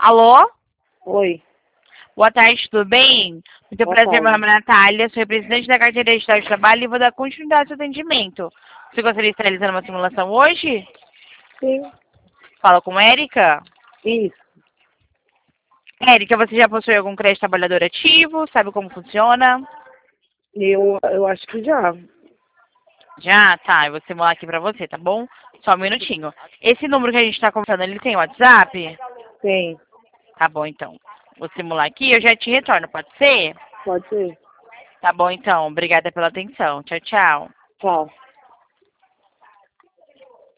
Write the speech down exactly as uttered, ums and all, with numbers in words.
Alô? Oi. Boa tarde, tudo bem? Muito Boa prazer, meu tarde. nome é Natália, sou representante da carteira de Estado de Trabalho e vou dar continuidade ao atendimento. Você gostaria de estar realizando uma simulação hoje? Sim. Fala com Érica. Isso. Érica, você já possui algum crédito trabalhador ativo? Sabe como funciona? Eu, eu acho que já. Já? Tá, eu vou simular aqui pra você, tá bom? Só um minutinho. Esse número que a gente tá conversando, ele tem WhatsApp? Tem. Tá bom, então. Vou simular aqui, eu já te retorno, pode ser? Pode ser. Tá bom, então. Obrigada pela atenção. Tchau, tchau. Tchau.